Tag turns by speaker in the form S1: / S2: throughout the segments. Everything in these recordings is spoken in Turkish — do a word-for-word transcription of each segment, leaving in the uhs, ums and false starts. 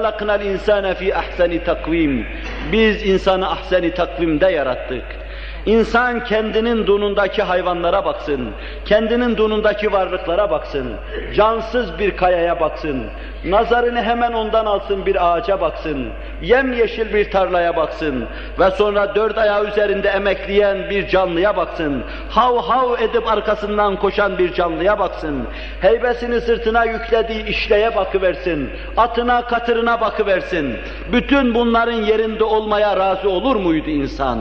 S1: halaknal insane fi ahseni takvim. Biz insanı ahseni takvimde yarattık. İnsan kendinin dunundaki hayvanlara baksın, kendinin dunundaki varlıklara baksın, cansız bir kayaya baksın, nazarını hemen ondan alsın bir ağaca baksın, yemyeşil bir tarlaya baksın ve sonra dört ayağı üzerinde emekleyen bir canlıya baksın, hav hav edip arkasından koşan bir canlıya baksın, heybesini sırtına yüklediği işleye bakıversin, atına katırına bakıversin. Bütün bunların yerinde olmaya razı olur muydu insan?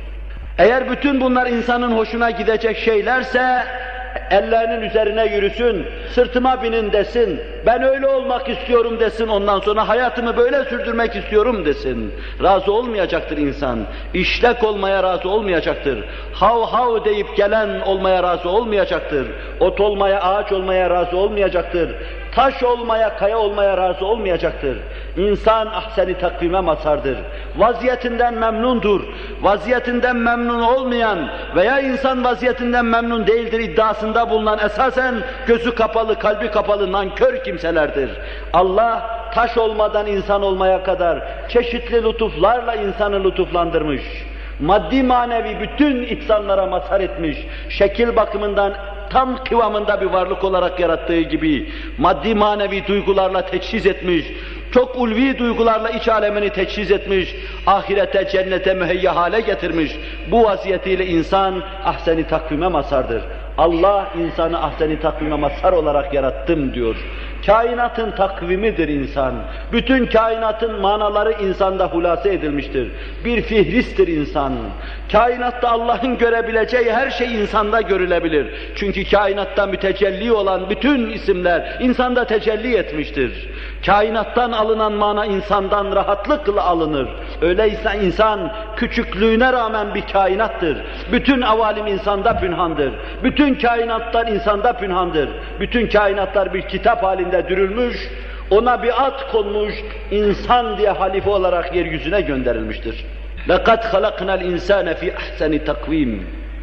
S1: Eğer bütün bunlar insanın hoşuna gidecek şeylerse, ellerinin üzerine yürüsün, sırtıma binin desin, ben öyle olmak istiyorum desin, ondan sonra hayatımı böyle sürdürmek istiyorum desin. Razı olmayacaktır insan, işlek olmaya razı olmayacaktır, hav hav deyip gelen olmaya razı olmayacaktır, ot olmaya, ağaç olmaya razı olmayacaktır, taş olmaya, kaya olmaya razı olmayacaktır. İnsan ahseni takvime mazhardır. Vaziyetinden memnundur. Vaziyetinden memnun olmayan veya insan vaziyetinden memnun değildir iddiasında bulunan esasen gözü kapalı, kalbi kapalı nankör kimselerdir. Allah taş olmadan insan olmaya kadar çeşitli lütuflarla insanı lütuflandırmış. Maddi manevi bütün ihsanlara mazhar etmiş. Şekil bakımından tam kıvamında bir varlık olarak yarattığı gibi maddi manevi duygularla teçhiz etmiş, çok ulvi duygularla iç alemini teçhiz etmiş, ahirete, cennete müheyya hale getirmiş. Bu vaziyetiyle insan ahseni takvime mazhardır. Allah insanı ahseni takvime mazhar olarak yarattım diyor. Kainatın takvimidir insan. Bütün kainatın manaları insanda hulase edilmiştir. Bir fihristtir insan. Kainatta Allah'ın görebileceği her şey insanda görülebilir. Çünkü kainatta mütecelli olan bütün isimler insanda tecelli etmiştir. Kainattan alınan mana insandan rahatlıkla alınır. Öyleyse insan küçüklüğüne rağmen bir kainattır. Bütün avalim insanda pünhandır. Bütün kainatlar insanda pünhandır. Bütün kainatlar bir kitap halinde dürülmüş, ona bir ad konmuş, insan diye halife olarak yeryüzüne gönderilmiştir. لَقَدْ خَلَقْنَا الْاِنْسَانَ فِي اَحْسَنِ تَقْوِيمٍ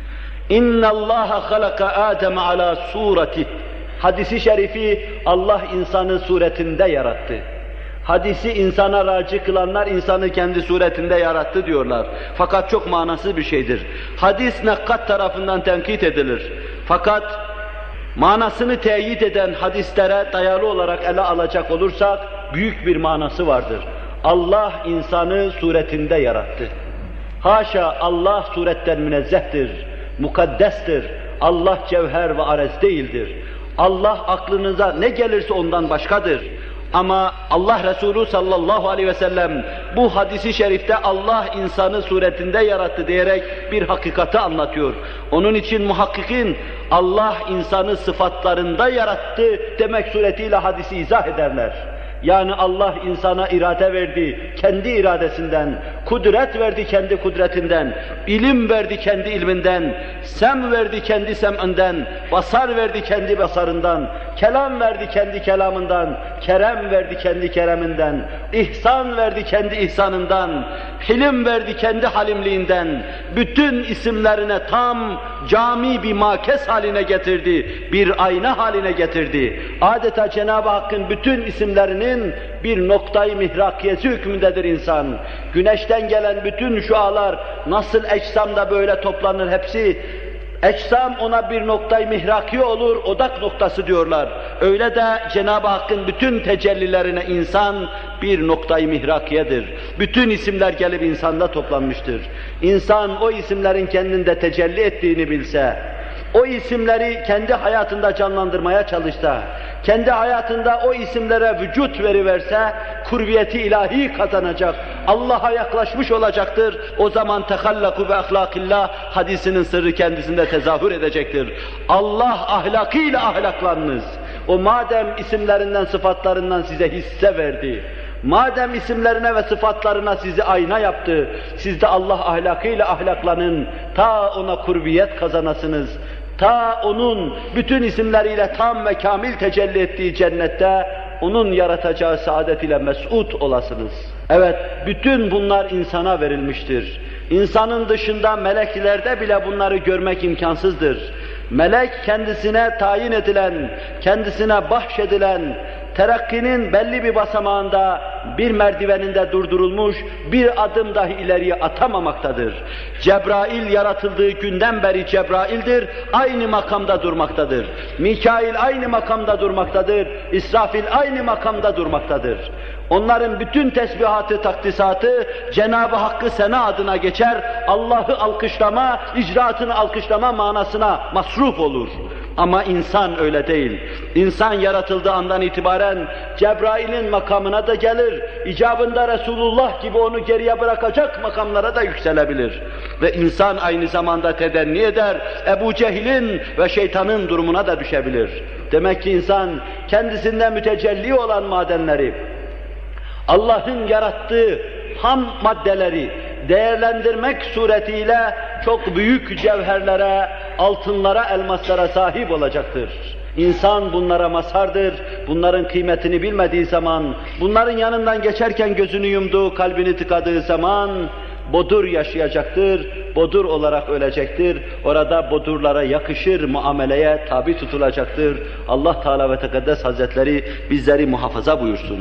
S1: اِنَّ اللّٰهَ خَلَقَ آدَمَ عَلَى صُورَتِهِ. Hadisi şerifi Allah insanı suretinde yarattı. Hadisi insana raci kılanlar insanı kendi suretinde yarattı diyorlar. Fakat çok manasız bir şeydir. Hadis nakkat tarafından tenkit edilir. Fakat manasını teyit eden hadislere dayalı olarak ele alacak olursak büyük bir manası vardır. Allah insanı suretinde yarattı. Haşa, Allah suretten münezzehtir, mukaddestir. Allah cevher ve arez değildir. Allah aklınıza ne gelirse ondan başkadır. Ama Allah Resulü sallallahu aleyhi ve sellem bu hadisi şerifte Allah insanı suretinde yarattı diyerek bir hakikati anlatıyor. Onun için muhakkikin Allah insanı sıfatlarında yarattı demek suretiyle hadisi izah ederler. Yani Allah insana irade verdi, kendi iradesinden, kudret verdi kendi kudretinden, ilim verdi kendi ilminden, sem verdi kendi seminden, basar verdi kendi basarından, kelam verdi kendi kelamından, kerem verdi kendi kereminden, ihsan verdi kendi ihsanından, hilim verdi kendi halimliğinden, bütün isimlerine tam cami bir makes haline getirdi, bir ayna haline getirdi. Adeta Cenab-ı Hakk'ın bütün isimlerini bir noktayı mihrakiyesi hükmündedir insan. Güneşten gelen bütün şualar nasıl ecsamda böyle toplanır hepsi, eczam ona bir noktayı mihrakiye olur, odak noktası diyorlar. Öyle de Cenab-ı Hakk'ın bütün tecellilerine insan bir noktayı mihrakiyedir. Bütün isimler gelip insanda toplanmıştır. İnsan o isimlerin kendinde tecelli ettiğini bilse, o isimleri kendi hayatında canlandırmaya çalışsa, kendi hayatında o isimlere vücut veriverse, kurbiyeti ilahi kazanacak, Allah'a yaklaşmış olacaktır. O zaman tehallaku ve ahlakillah hadisinin sırrı kendisinde tezahür edecektir. Allah ahlakıyla ahlaklanınız. O madem isimlerinden, sıfatlarından size hisse verdi, madem isimlerine ve sıfatlarına sizi ayna yaptı, siz de Allah ahlakıyla ahlaklanın, ta ona kurbiyet kazanasınız. Ta onun bütün isimleriyle tam ve kamil tecelli ettiği cennette onun yaratacağı saadet ile mes'ud olasınız. Evet, bütün bunlar insana verilmiştir. İnsanın dışında meleklerde bile bunları görmek imkansızdır. Melek kendisine tayin edilen, kendisine bahşedilen, terakkinin belli bir basamağında bir merdiveninde durdurulmuş, bir adım dahi ileriye atamamaktadır. Cebrail yaratıldığı günden beri Cebrail'dir, aynı makamda durmaktadır. Mikail aynı makamda durmaktadır, İsrafil aynı makamda durmaktadır. Onların bütün tesbihatı, takdisatı Cenab-ı Hakk'ı sena adına geçer, Allah'ı alkışlama, icraatını alkışlama manasına masruf olur. Ama insan öyle değil. İnsan yaratıldığı andan itibaren Cebrail'in makamına da gelir, icabında Resulullah gibi onu geriye bırakacak makamlara da yükselebilir. Ve insan aynı zamanda tedenni eder, Ebu Cehil'in ve şeytanın durumuna da düşebilir. Demek ki insan kendisinde mütecelli olan madenleri, Allah'ın yarattığı ham maddeleri değerlendirmek suretiyle çok büyük cevherlere, altınlara, elmaslara sahip olacaktır. İnsan bunlara mazhardır, bunların kıymetini bilmediği zaman, bunların yanından geçerken gözünü yumduğu, kalbini tıkadığı zaman bodur yaşayacaktır, bodur olarak ölecektir. Orada bodurlara yakışır muameleye tabi tutulacaktır. Allah Teala ve Tekaddes Hazretleri bizleri muhafaza buyursun.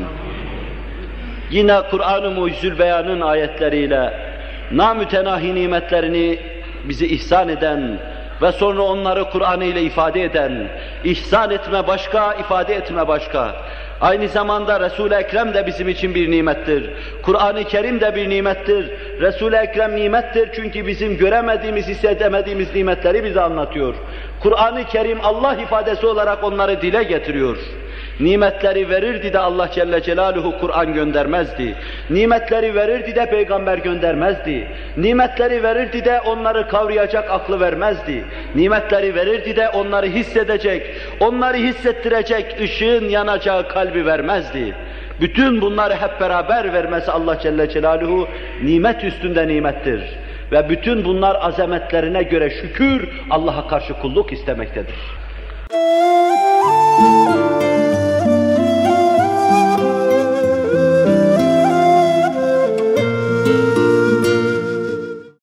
S1: Yine Kur'an-ı Mucizül Beyan'ın ayetleriyle namütenahi nimetlerini bizi ihsan eden ve sonra onları Kur'an ile ifade eden, ihsan etme başka, ifade etme başka. Aynı zamanda Resul-i Ekrem de bizim için bir nimettir. Kur'an-ı Kerim de bir nimettir. Resul-i Ekrem nimettir çünkü bizim göremediğimiz, hissedemediğimiz nimetleri bize anlatıyor. Kur'an-ı Kerim Allah ifadesi olarak onları dile getiriyor. Nimetleri verirdi de Allah Celle Celaluhu Kur'an göndermezdi. Nimetleri verirdi de peygamber göndermezdi. Nimetleri verirdi de onları kavrayacak aklı vermezdi. Nimetleri verirdi de onları hissedecek, onları hissettirecek ışığın yanacağı kalbi vermezdi. Bütün bunları hep beraber vermesi Allah Celle Celaluhu nimet üstünde nimettir. Ve bütün bunlar azametlerine göre şükür, Allah'a karşı kulluk istemektedir.